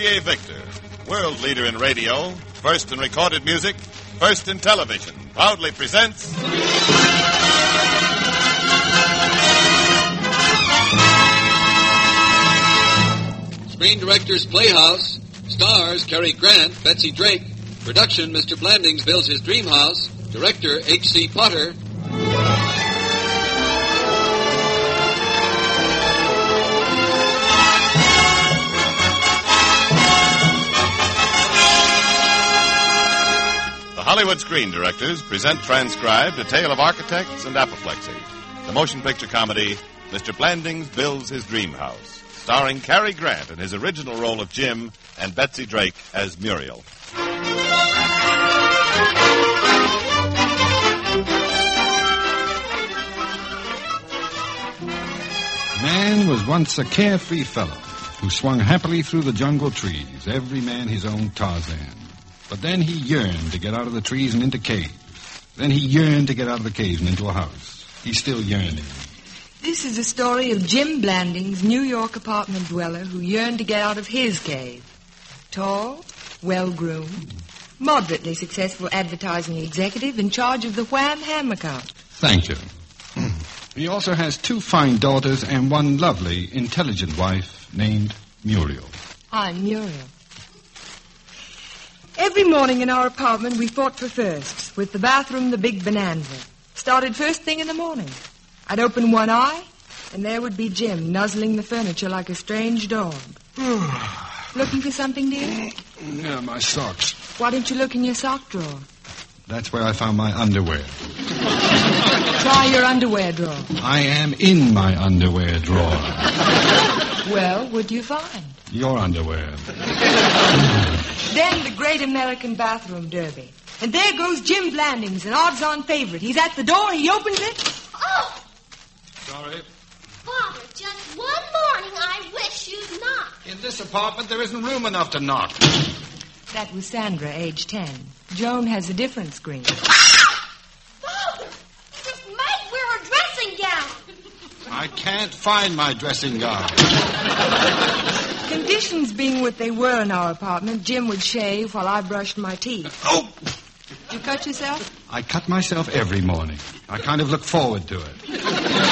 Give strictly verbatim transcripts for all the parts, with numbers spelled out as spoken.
C A Victor, world leader in radio, first in recorded music, first in television, proudly presents... Screen Directors Playhouse. Stars Cary Grant, Betsy Drake. Production Mister Blandings Builds His Dream House. Director H C Potter. The Hollywood Screen Directors present transcribed A Tale of Architects and Apoplexy, the motion picture comedy Mister Blandings Builds His Dream House, starring Cary Grant in his original role of Jim and Betsy Drake as Muriel. Man was once a carefree fellow who swung happily through the jungle trees, every man his own Tarzan. But then he yearned to get out of the trees and into caves. Then he yearned to get out of the caves and into a house. He's still yearning. This is the story of Jim Blandings, New York apartment dweller who yearned to get out of his cave. Tall, well-groomed, moderately successful advertising executive in charge of the Wham Ham account. Thank you. He also has two fine daughters and one lovely, intelligent wife named Muriel. I'm Muriel. Every morning in our apartment we fought for firsts, with the bathroom the big bonanza. Started first thing in the morning. I'd open one eye, and there would be Jim nuzzling the furniture like a strange dog. Looking for something, dear? Yeah, my socks. Why don't you look in your sock drawer? That's where I found my underwear. Try your underwear drawer. I am in my underwear drawer. Well, what do you find? Your underwear. Then the great American bathroom derby. And there goes Jim Blandings, an odds-on favorite. He's at the door, he opens it. Oh! Sorry. Father, just one morning I wish you'd knock. In this apartment, there isn't room enough to knock. That was Sandra, age ten. Joan has a different screen. Father, you just might wear a dressing gown. I can't find my dressing gown. Conditions being what they were in our apartment, Jim would shave while I brushed my teeth. Oh! Did you cut yourself? I cut myself every morning. I kind of look forward to it.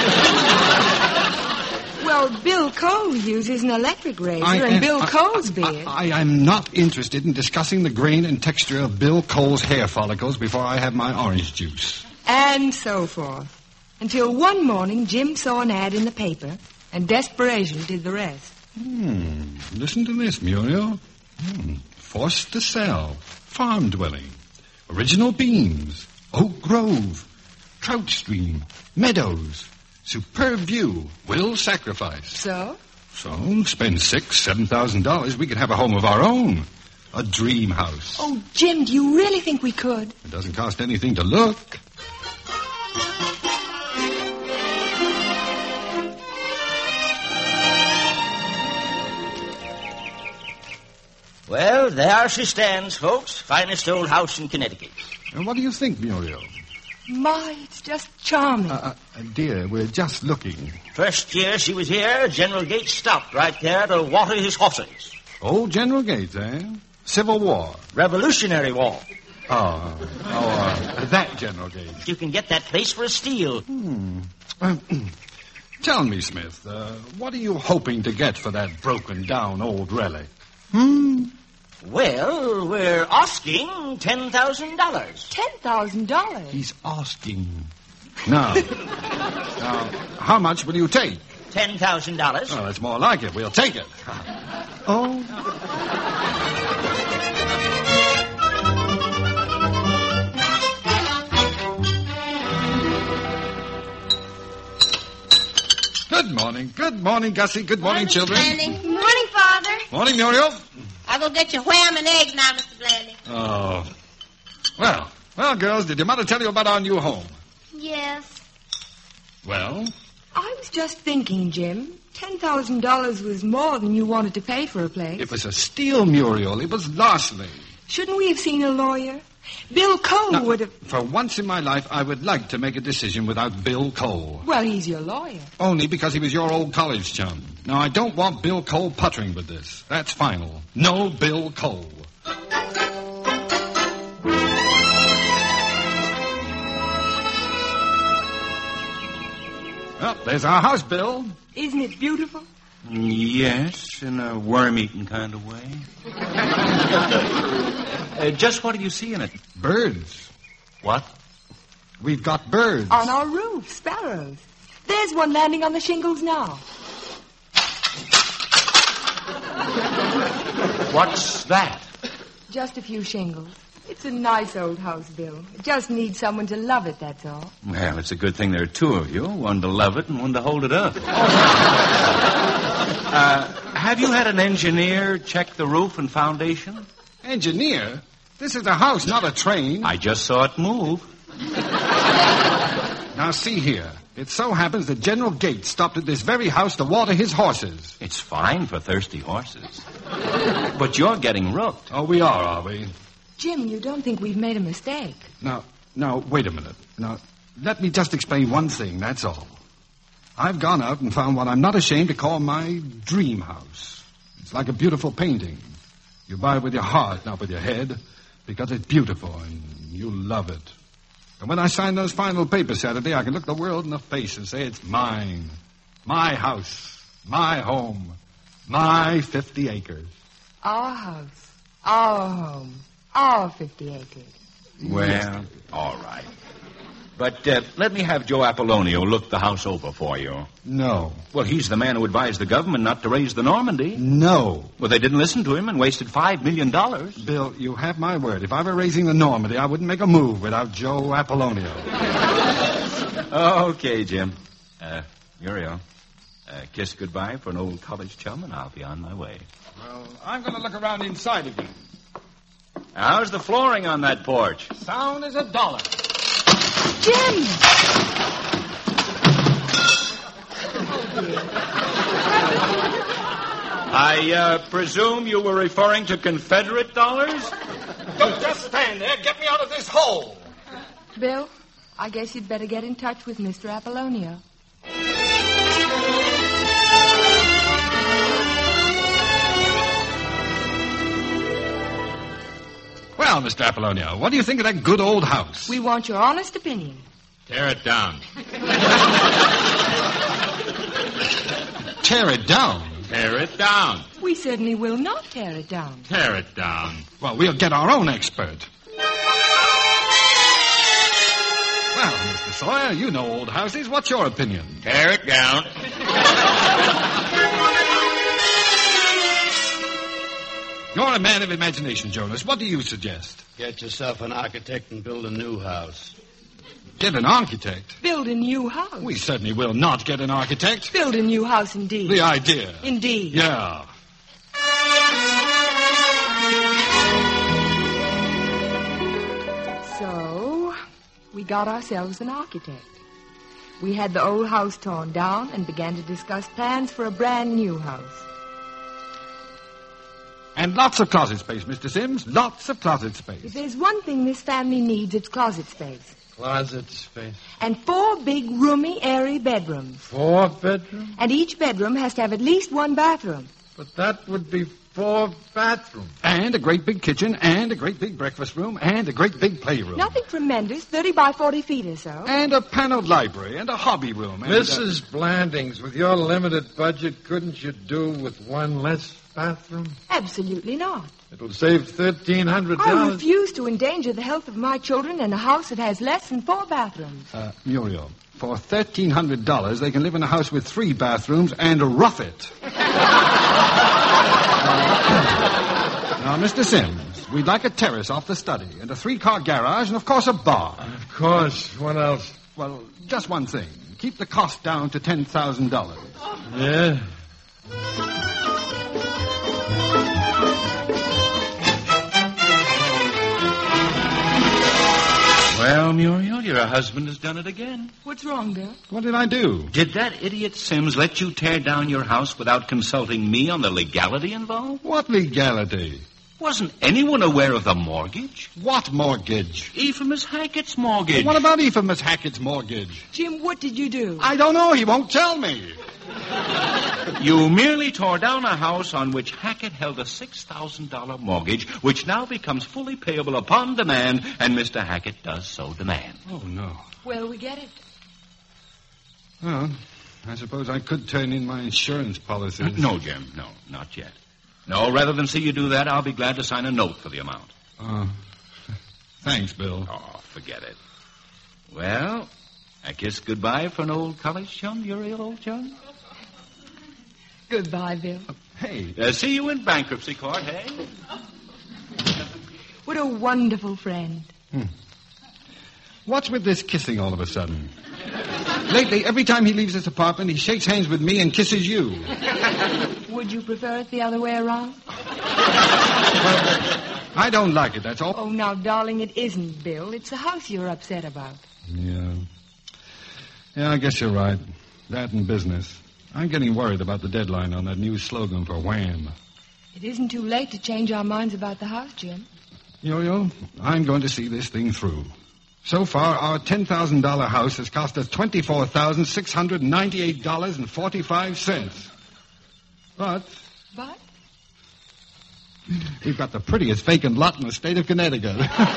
Well, Bill Cole uses an electric razor, I and am, Bill I, Cole's I, beard. I, I am not interested in discussing the grain and texture of Bill Cole's hair follicles before I have my orange juice. And so forth. Until one morning, Jim saw an ad in the paper, and desperation did the rest. Hmm. Listen to this, Muriel. Hmm. Forced to sell. Farm dwelling. Original beams. Oak Grove. Trout stream. Meadows. Superb view. Will sacrifice. So? So, spend six, seven thousand dollars, we could have a home of our own. A dream house. Oh, Jim, do you really think we could? It doesn't cost anything to look. Well, there she stands, folks. Finest old house in Connecticut. And what do you think, Muriel? My, it's just charming. Uh, uh, dear, we're just looking. First year she was here, General Gates stopped right there to water his horses. Old General Gates, eh? Civil War. Revolutionary War. Oh, oh uh, that General Gates. You can get that place for a steal. Hmm. Uh, tell me, Smith, uh, what are you hoping to get for that broken-down old relic? Hmm? Well, we're asking ten thousand dollars. Ten thousand dollars? He's asking. Now, now, how much will you take? Ten thousand dollars. Oh, that's more like it. We'll take it. Oh. Good morning. Good morning, Gussie. Good morning, children. Blanding. Good morning, Father. Morning, Muriel. I'll go get your wham and egg now, Mister Blanding. Oh. Well, well, girls, did your mother tell you about our new home? Yes. Well? I was just thinking, Jim. Ten thousand dollars was more than you wanted to pay for a place. It was a steal, Muriel. It was larceny. Shouldn't we have seen a lawyer? Bill Cole Now, would have... for once in my life, I would like to make a decision without Bill Cole. Well, he's your lawyer. Only because he was your old college chum. Now, I don't want Bill Cole puttering with this. That's final. No Bill Cole. Well, there's our house, Bill. Isn't it beautiful? Yes, in a worm-eaten kind of way. uh, just what do you see in it? Birds. What? We've got birds. On our roof, sparrows. There's one landing on the shingles now. What's that? Just a few shingles. It's a nice old house, Bill. It just needs someone to love it, that's all. Well, it's a good thing there are two of you, one to love it and one to hold it up. uh, have you had an engineer check the roof and foundation? Engineer? This is a house, not a train. I just saw it move. Now, see here. It so happens that General Gates stopped at this very house to water his horses. It's fine for thirsty horses. But you're getting rooked. Oh, we are, are we? Jim, you don't think we've made a mistake? Now, now, wait a minute. Now, let me just explain one thing, that's all. I've gone out and found what I'm not ashamed to call my dream house. It's like a beautiful painting. You buy it with your heart, not with your head, because it's beautiful and you love it. And when I sign those final papers Saturday, I can look the world in the face and say it's mine. My house. My home. My fifty acres. Our house. Our home. Our fifty acres. Well, all right. But uh, let me have Joe Apollonio look the house over for you. No. Well, he's the man who advised the government not to raise the Normandy. No. Well, they didn't listen to him and wasted five million dollars. Bill, you have my word. If I were raising the Normandy, I wouldn't make a move without Joe Apollonio. Okay, Jim. Uh, Muriel, uh, kiss goodbye for an old college chum, and I'll be on my way. Well, I'm going to look around inside again. How's the flooring on that porch? Sound as a dollar. Jim! I uh, presume you were referring to Confederate dollars? Don't just stand there. Get me out of this hole. Bill, I guess you'd better get in touch with Mister Apollonio. Well, Mister Apollonio, what do you think of that good old house? We want your honest opinion. Tear it down. Tear it down. Tear it down. We certainly will not tear it down. Tear it down. Well, we'll get our own expert. Well, Mister Sawyer, you know old houses. What's your opinion? Tear it down. You're a man of imagination, Jonas. What do you suggest? Get yourself an architect and build a new house. Get an architect? Build a new house. We certainly will not get an architect. Build a new house, indeed. The idea. Indeed. Yeah. So, we got ourselves an architect. We had the old house torn down and began to discuss plans for a brand new house. And lots of closet space, Mister Sims. Lots of closet If space. there's one thing this family needs, it's closet space. Closet space. And four big, roomy, airy bedrooms. Four bedrooms? And each bedroom has to have at least one bathroom. But that would be four bathrooms. And a great big kitchen, and a great big breakfast room, and a great big playroom. Nothing tremendous, thirty by forty feet or so. And a paneled library, and a hobby room. And Missus Blandings, with your limited budget, couldn't you do with one less bathroom? Absolutely not. It'll save thirteen hundred I dollars. refuse to endanger the health of my children in a house that has less than four bathrooms. Uh, Muriel, for thirteen hundred dollars, they can live in a house with three bathrooms and rough it. Now, Mister Sims, we'd like a terrace off the study, and a three-car garage, and, of course, a bar. Of course. What else? Well, just one thing. Keep the cost down to ten thousand dollars. Yeah. Well, Muriel, your husband has done it again. What's wrong, Bill? What did I do? Did that idiot Sims let you tear down your house without consulting me on the legality involved? What legality? Wasn't anyone aware of the mortgage? What mortgage? Ephraim Hackett's mortgage. What about Ephraim Hackett's mortgage? Jim, what did you do? I don't know. He won't tell me. You merely tore down a house on which Hackett held a six thousand dollars mortgage, which now becomes fully payable upon demand, and Mister Hackett does so demand. Oh, no. Well, we get it. Well, I suppose I could turn in my insurance policies. No, Jim, no, not yet. No, rather than see you do that, I'll be glad to sign a note for the amount. Oh, thanks, Bill. Oh, forget it. Well, I kiss goodbye for an old college chum, your real old chum. Goodbye, Bill. Hey, uh, see you in bankruptcy court, hey? What a wonderful friend. Hmm. What's with this kissing all of a sudden? Lately, every time he leaves this apartment, he shakes hands with me and kisses you. Would you prefer it the other way around? Well, I don't like it, that's all. Oh, now, darling, it isn't, Bill. It's the house you're upset about. Yeah. Yeah, I guess you're right. That and business. I'm getting worried about the deadline on that new slogan for Wham. It isn't too late to change our minds about the house, Jim. Yo-Yo, I'm going to see this thing through. So far, our ten thousand dollars house has cost us twenty-four thousand six hundred ninety-eight dollars and forty-five cents. But... But? We've got the prettiest vacant lot in the state of Connecticut.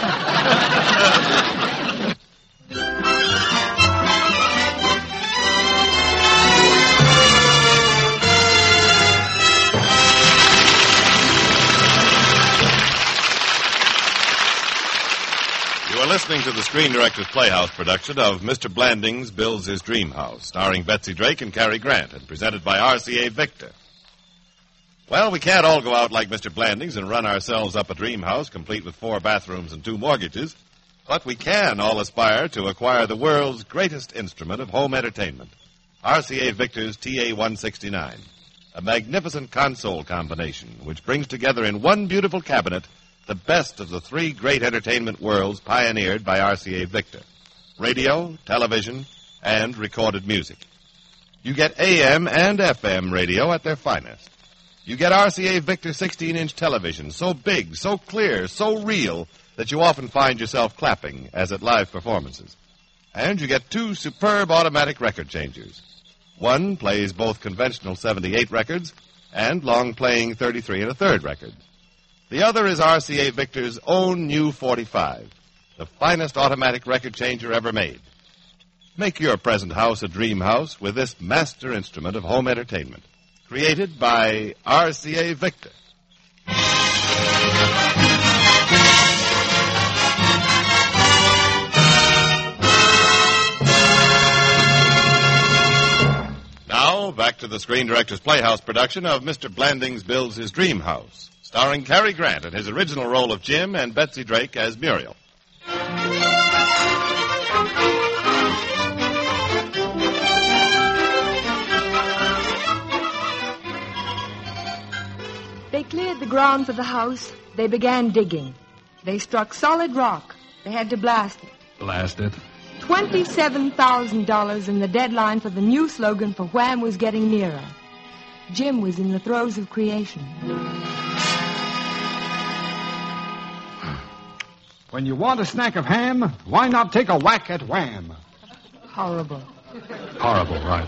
You are listening to the Screen Directors Playhouse production of Mister Blandings Builds His Dream House, starring Betsy Drake and Cary Grant, and presented by R C A Victor. Well, we can't all go out like Mister Blandings and run ourselves up a dream house complete with four bathrooms and two mortgages, but we can all aspire to acquire the world's greatest instrument of home entertainment, R C A Victor's T A one sixty-nine, a magnificent console combination which brings together in one beautiful cabinet the best of the three great entertainment worlds pioneered by R C A Victor: radio, television, and recorded music. You get A M and F M radio at their finest. You get R C A Victor sixteen-inch television, so big, so clear, so real, that you often find yourself clapping as at live performances. And you get two superb automatic record changers. One plays both conventional seventy-eight records and long-playing thirty-three and a third records. The other is R C A Victor's own new forty-five, the finest automatic record changer ever made. Make your present house a dream house with this master instrument of home entertainment, created by R C A Victor. Now, back to the Screen Directors Playhouse production of Mister Blandings Builds His Dream House, starring Cary Grant in his original role of Jim and Betsy Drake as Muriel. They cleared the ground for the house. They began digging. They struck solid rock. They had to blast it. Blast it. twenty-seven thousand dollars, and the deadline for the new slogan for Wham was getting nearer. Jim was in the throes of creation. When you want a snack of ham, why not take a whack at Wham? Horrible. Horrible, right.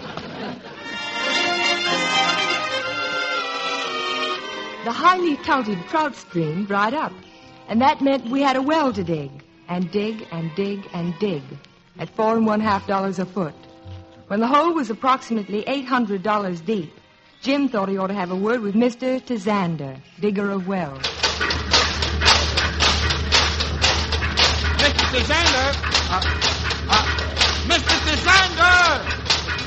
The highly touted trout stream dried up, and that meant we had a well to dig, and dig and dig and dig, at four and one half dollars a foot. When the hole was approximately eight hundred dollars deep, Jim thought he ought to have a word with Mister Tazander, digger of wells. Mister Tazander! Uh, uh, Mister Tazander!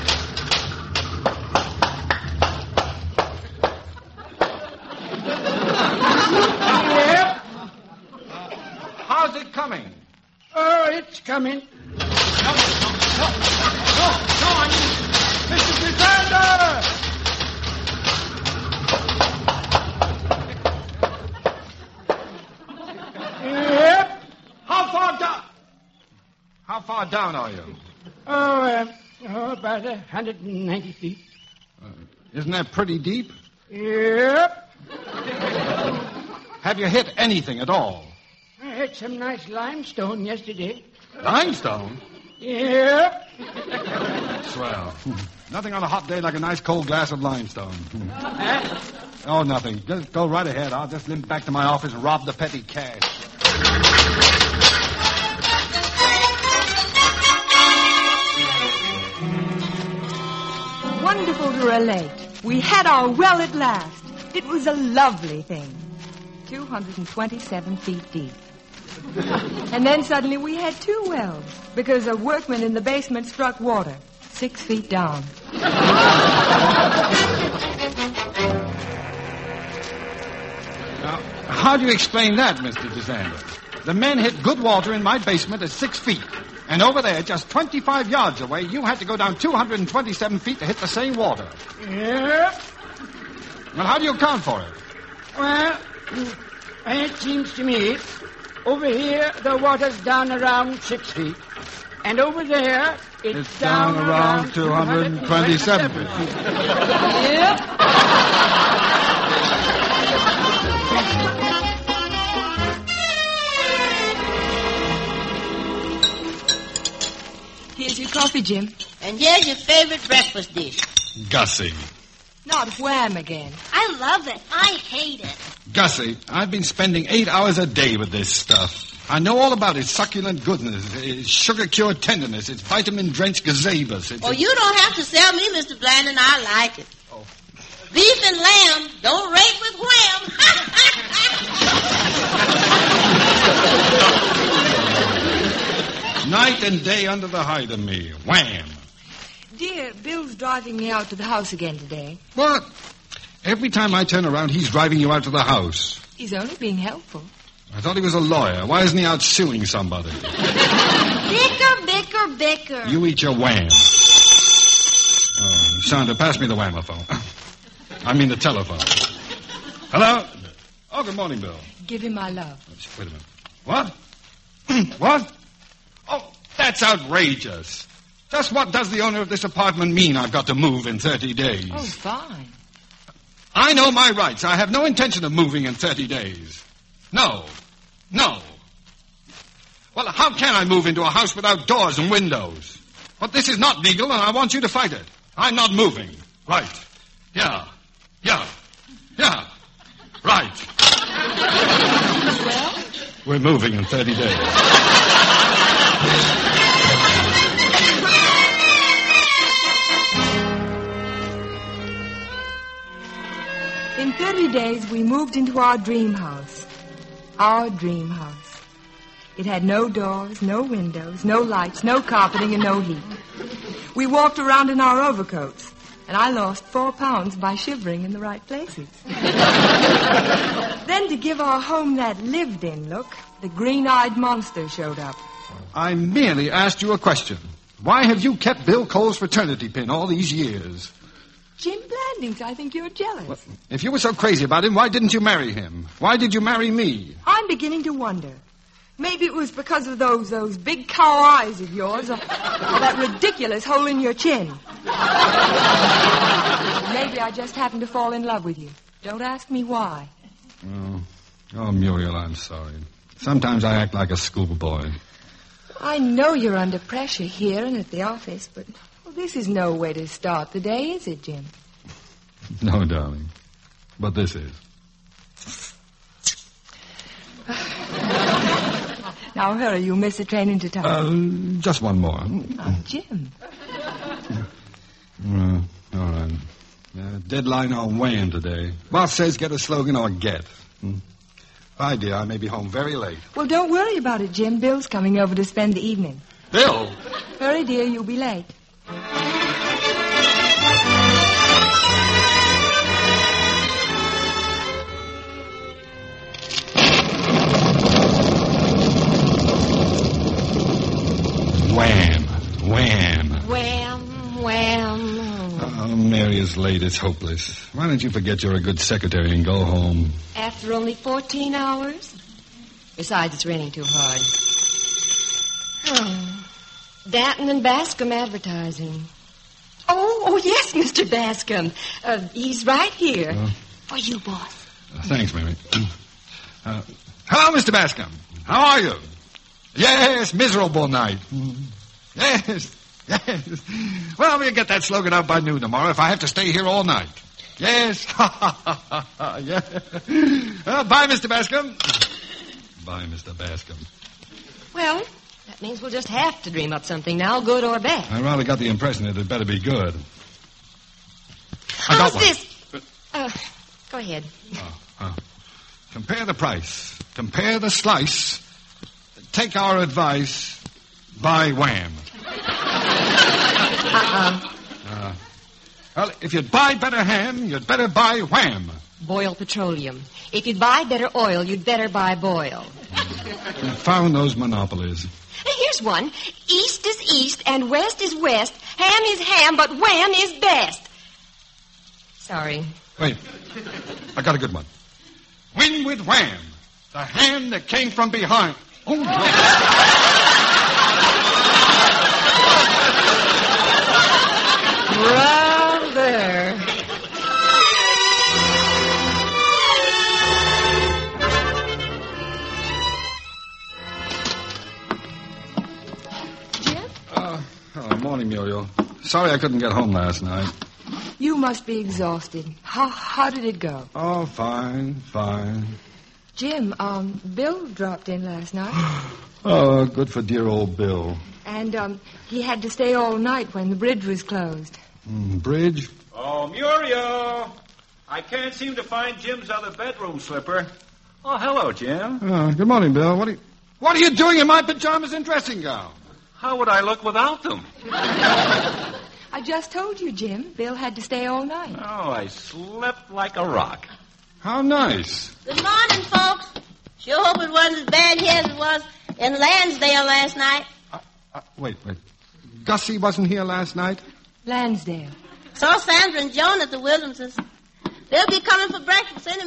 Yep. How's it coming? Oh, it's coming. No, no, no, no, no, I mean, Mister Tazander! Yep. How far down? How far down are you? Oh, uh, oh about a hundred and ninety feet. Uh, isn't that pretty deep? Yep. Have you hit anything at all? I hit some nice limestone yesterday. Limestone? Yeah. Swell. Nothing on a hot day like a nice cold glass of limestone. Huh? Oh, nothing. Just go right ahead. I'll just limp back to my office and rob the petty cash. Wonderful to relate. We had our well at last. It was a lovely thing. two hundred twenty-seven feet deep. And then suddenly we had two wells because a workman in the basement struck water six feet down. Now, how do you explain that, Mister DeSander? The men hit good water in my basement at six feet. And over there, just twenty-five yards away, you had to go down two hundred twenty-seven feet to hit the same water. Yeah. Well, how do you account for it? Well, it seems to me, over here, the water's down around six feet. And over there, it's, it's down, down around two hundred twenty-seven feet. Yep. Here's your coffee, Jim. And here's your favorite breakfast dish. Gussie. Not Wham again. I love it. I hate it. Gussie, I've been spending eight hours a day with this stuff. I know all about its succulent goodness, its sugar-cured tenderness, its vitamin-drenched gazebas. Its oh, you don't have to sell me, Mister Blanding. I like it. Oh. Beef and lamb don't rate with Wham. Night and day under the hide of me. Wham. Dear, Bill's driving me out to the house again today. What? Every time I turn around, he's driving you out to the house. He's only being helpful. I thought he was a lawyer. Why isn't he out suing somebody? Bicker, bicker, bicker. You eat your wham. Oh, Sandra, pass me the whammophone. I mean the telephone. Hello? Oh, good morning, Bill. Give him my love. Wait a minute. What? What? Oh, that's outrageous. Just what does the owner of this apartment mean I've got to move in thirty days? Oh, fine. I know my rights. I have no intention of moving in thirty days. No. No. Well, how can I move into a house without doors and windows? But this is not legal, and I want you to fight it. I'm not moving. Right. Yeah. Yeah. Yeah. Right. Well? We're moving in thirty days. In thirty days, we moved into our dream house. Our dream house. It had no doors, no windows, no lights, no carpeting, and no heat. We walked around in our overcoats, and I lost four pounds by shivering in the right places. Then, to give our home that lived-in look, the green-eyed monster showed up. I merely asked you a question. Why have you kept Bill Cole's fraternity pin all these years? Jim Blandings, I think you're jealous. Well, if you were so crazy about him, why didn't you marry him? Why did you marry me? I'm beginning to wonder. Maybe it was because of those those big cow eyes of yours, or, or that ridiculous hole in your chin. Maybe I just happened to fall in love with you. Don't ask me why. Oh, oh, Muriel, I'm sorry. Sometimes I act like a schoolboy. I know you're under pressure here and at the office, but well, this is no way to start the day, is it, Jim? No, darling. But this is. Now, hurry. You'll miss the train into town. Uh, just one more. Oh, Jim. Uh, all right. Uh, deadline on Wham today. Boss says get a slogan or get. Hmm. Bye, dear. I may be home very late. Well, don't worry about it, Jim. Bill's coming over to spend the evening. Bill? Hurry, dear. You'll be late. Wham. Wham. Wham, wham. Oh, Mary is late. It's hopeless. Why don't you forget you're a good secretary and go home? After only fourteen hours? Besides, it's raining too hard. Oh. Danton and Bascom advertising. Oh, oh, yes, Mister Bascom. Uh, he's right here. Uh, For you, boss. Uh, thanks, Mary. Uh, hello, Mister Bascom. How are you? Yes, miserable night. Yes, yes. Well, we'll get that slogan out by noon tomorrow if I have to stay here all night. Yes. Yeah. Uh, bye, Mister Bascom. Bye, Mister Bascom. Well, that means we'll just have to dream up something now, good or bad. I rather got the impression that it better be good. I got How's one. this? Uh, go ahead. Oh, oh. Compare the price. Compare the slice. Take our advice. Buy Wham. Uh-uh. Uh, well, if you'd buy better ham, you'd better buy Wham. Boil Petroleum. If you'd buy better oil, you'd better buy Boil. We found those monopolies. Here's one. East is east and west is west. Ham is ham, but Wham is best. Sorry. Wait. I got a good one. Win with Wham. The ham that came from behind. Oh, no. Rather. Jim? Uh, oh, morning, Muriel. Sorry I couldn't get home last night. You must be exhausted. How how did it go? Oh, fine, fine. Jim, um, Bill dropped in last night. Oh, good for dear old Bill. And, um, he had to stay all night when the bridge was closed. Mm, bridge? Oh, Muriel. I can't seem to find Jim's other bedroom slipper. Oh, hello, Jim. Oh, good morning, Bill. What are you, what are you doing in my pajamas and dressing gown? How would I look without them? I just told you, Jim. Bill had to stay all night. Oh, I slept like a rock. How nice. Good morning, folks. Sure hope it wasn't as bad here as it was in Lansdale last night. Uh, uh, wait, wait. Gussie wasn't here last night? Lansdale. Saw Sandra and Joan at the Williamses. They'll be coming for breakfast in a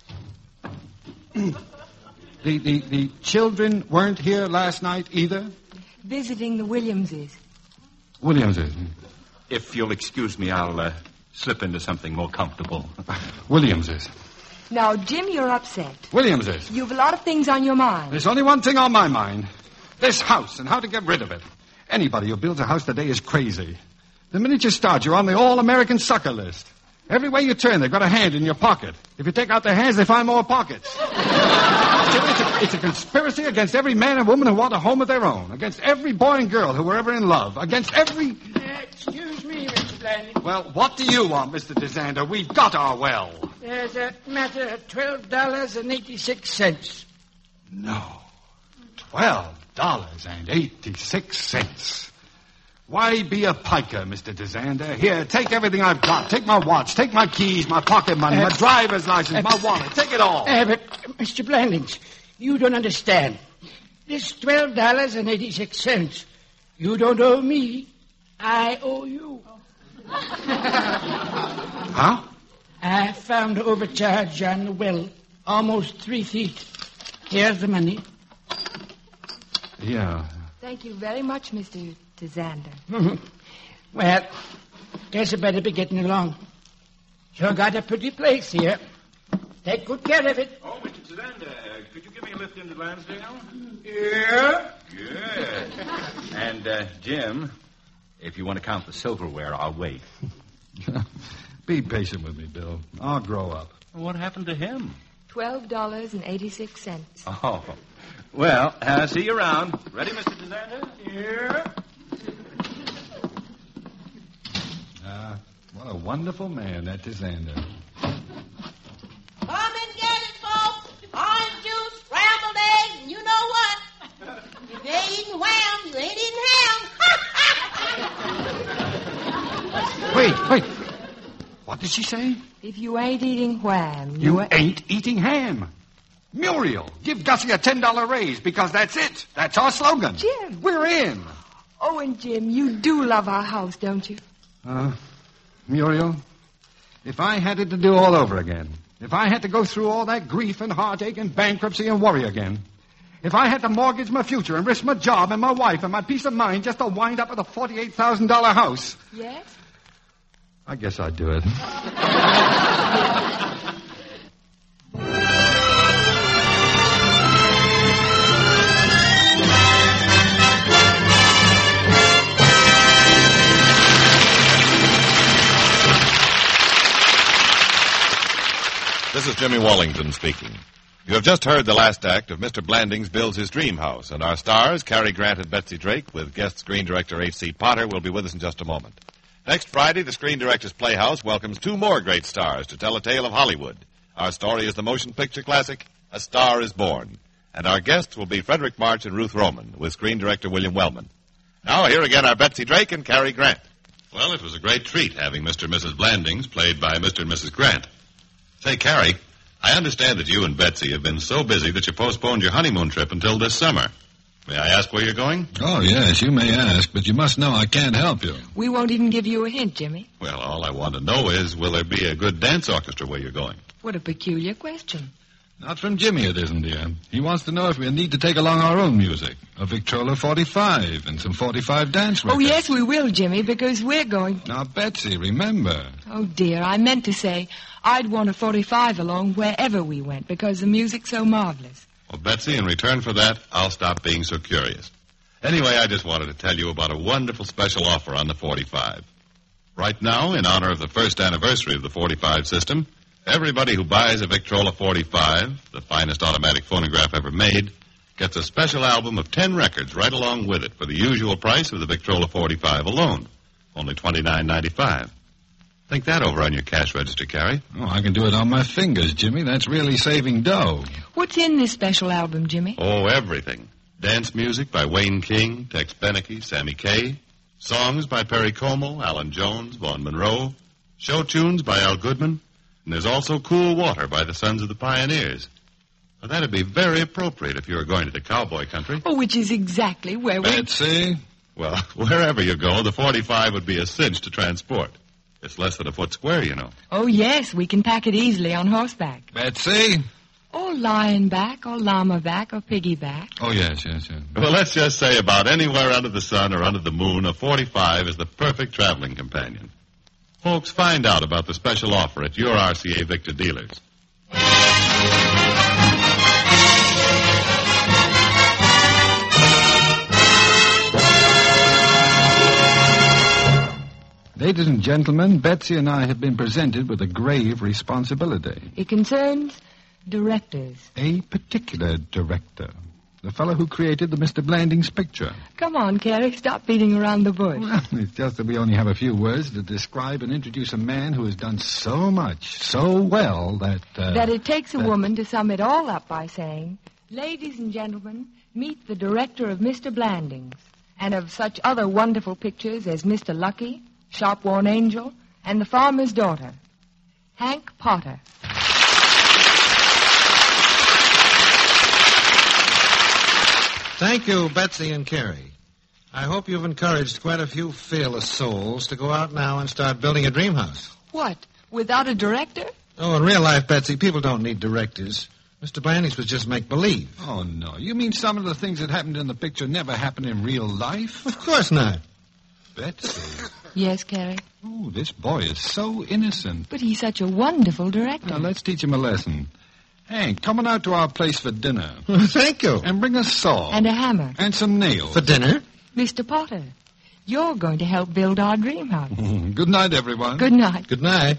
minute. the, the, the children weren't here last night either? Visiting the Williamses. Williamses. If you'll excuse me, I'll uh, slip into something more comfortable. Williamses. Now, Jim, you're upset. Williamses. You've a lot of things on your mind. There's only one thing on my mind. This house and how to get rid of it. Anybody who builds a house today is crazy. The minute you start, you're on the all-American sucker list. Every way you turn, they've got a hand in your pocket. If you take out their hands, they find more pockets. It's a, it's a conspiracy against every man and woman who want a home of their own. Against every boy and girl who were ever in love. Against every... Excuse me, Mister Blanding. Well, what do you want, Mister DeSander? We've got our well. There's a matter of twelve dollars and eighty-six cents. No. Twelve dollars and eighty-six cents. Why be a piker, Mister DeSander? Here, take everything I've got. Take my watch, take my keys, my pocket money, Uh, my driver's license, uh, my wallet. Take it all. Uh, but, Mister Blandings, you don't understand. This twelve dollars and eighty-six cents. You don't owe me. I owe you. Huh? I found overcharge on the well. Almost three feet. Here's the money. Yeah. Thank you very much, Mister DeSander. Well, guess I better be getting along. Sure got a pretty place here. Take good care of it. Oh, Mister Zander, could you give me a lift into Lansdale? Yeah? Good. And, uh, Jim, if you want to count the silverware, I'll wait. Be patient with me, Bill. I'll grow up. What happened to him? Twelve dollars and eighty-six cents. Oh. Well, uh, see you around. Ready, Mister DeSander? Yeah. Ah, what a wonderful man, that DeSander. Come and get it, folks. Orange juice, scrambled eggs, and you know what? If you ain't eating wham, you ain't eating ham. Wait, wait. What did she say? If you ain't eating wham, You you, ain't eating ham. Muriel, give Gussie a ten dollar raise because that's it. That's our slogan. Jim. We're in. Oh, and Jim, you do love our house, don't you? Uh, Muriel, if I had it to do all over again, if I had to go through all that grief and heartache and bankruptcy and worry again, if I had to mortgage my future and risk my job and my wife and my peace of mind just to wind up with a forty-eight thousand dollars house, Yes? I guess I'd do it. This is Jimmy Wallington speaking. You have just heard the last act of Mister Blandings Builds His Dream House, and our stars, Cary Grant and Betsy Drake, with guest screen director H C. Potter, will be with us in just a moment. Next Friday, the Screen Directors Playhouse welcomes two more great stars to tell a tale of Hollywood. Our story is the motion picture classic, A Star is Born. And our guests will be Frederick March and Ruth Roman, with screen director William Wellman. Now, here again are Betsy Drake and Cary Grant. Well, it was a great treat having Mister and Missus Blandings played by Mister and Missus Grant. Say, Cary, I understand that you and Betsy have been so busy that you postponed your honeymoon trip until this summer. May I ask where you're going? Oh, yes, you may ask, but you must know I can't help you. We won't even give you a hint, Jimmy. Well, all I want to know is, will there be a good dance orchestra where you're going? What a peculiar question. Not from Jimmy, it isn't, dear. He wants to know if we need to take along our own music, a Victrola forty-five and some forty-five dance records. Oh, yes, we will, Jimmy, because we're going... Now, Betsy, remember. Oh, dear, I meant to say I'd want a forty-five along wherever we went because the music's so marvelous. Well, Betsy, in return for that, I'll stop being so curious. Anyway, I just wanted to tell you about a wonderful special offer on the forty-five. Right now, in honor of the first anniversary of the forty-five system, everybody who buys a Victrola forty-five, the finest automatic phonograph ever made, gets a special album of ten records right along with it for the usual price of the Victrola forty-five alone, only twenty-nine ninety-five. Think that over on your cash register, Cary. Oh, I can do it on my fingers, Jimmy. That's really saving dough. What's in this special album, Jimmy? Oh, everything. Dance music by Wayne King, Tex Beneke, Sammy Kaye. Songs by Perry Como, Alan Jones, Vaughn Monroe. Show tunes by Al Goodman. And there's also Cool Water by the Sons of the Pioneers. Well, that'd be very appropriate if you were going to the cowboy country. Oh, which is exactly where we... Betsy? Well, wherever you go, the forty-five would be a cinch to transport. It's less than a foot square, you know. Oh, yes, we can pack it easily on horseback. Betsy? Or lion back, or llama back, or piggy back. Oh, yes, yes, yes. Well, let's just say about anywhere under the sun or under the moon, a forty-five is the perfect traveling companion. Folks, find out about the special offer at your R C A Victor dealers. Ladies and gentlemen, Betsy and I have been presented with a grave responsibility. It concerns directors. A particular director. The fellow who created the Mister Blandings picture. Come on, Cary, stop beating around the bush. Well, it's just that we only have a few words to describe and introduce a man who has done so much, so well, that... Uh, that it takes a that... woman to sum it all up by saying, ladies and gentlemen, meet the director of Mister Blandings, and of such other wonderful pictures as Mister Lucky, Shop-Worn Angel, and The Farmer's Daughter, Hank Potter. Thank you, Betsy and Cary. I hope you've encouraged quite a few fearless souls to go out now and start building a dream house. What, without a director? Oh, in real life, Betsy, people don't need directors. Mister Blandings was just make-believe. Oh, no. You mean some of the things that happened in the picture never happened in real life? Of course not. Betsy. Yes, Cary? Oh, this boy is so innocent. But he's such a wonderful director. Now, let's teach him a lesson. Hank, come on out to our place for dinner. Thank you. And bring a saw. And a hammer. And some nails. For dinner? Mister Potter, you're going to help build our dream house. Good night, everyone. Good night. Good night.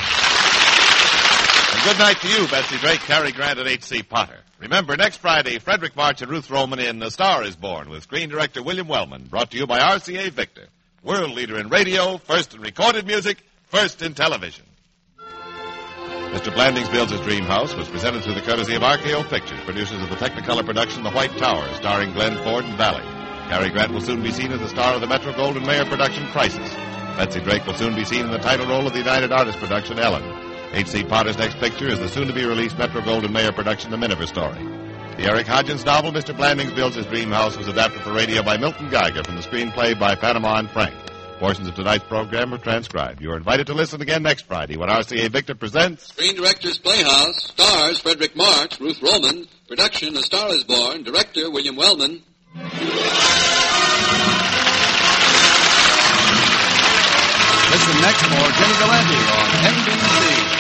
And good night to you, Betsy Drake, Cary Grant, and H C. Potter. Remember, next Friday, Frederick March and Ruth Roman in A Star is Born with screen director William Wellman, brought to you by R C A Victor. World leader in radio, first in recorded music, first in television. Mister Blandings Builds His Dream House was presented through the courtesy of R K O Pictures, producers of the Technicolor production The White Tower, starring Glenn Ford and Valley. Cary Grant will soon be seen as the star of the Metro-Goldwyn-Mayer production Crisis. Betsy Drake will soon be seen in the title role of the United Artists production Ellen. H C. Potter's next picture is the soon-to-be-released Metro-Goldwyn-Mayer production The Miniver Story. The Eric Hodgins novel Mister Blandings Builds His Dream House was adapted for radio by Milton Geiger from the screenplay by Panama and Frank. Portions of tonight's program are transcribed. You are invited to listen again next Friday when R C A Victor presents... Screen Directors Playhouse, stars Frederick March, Ruth Roman, production A Star is Born, director William Wellman. Listen next for Jimmy Galante on N B C.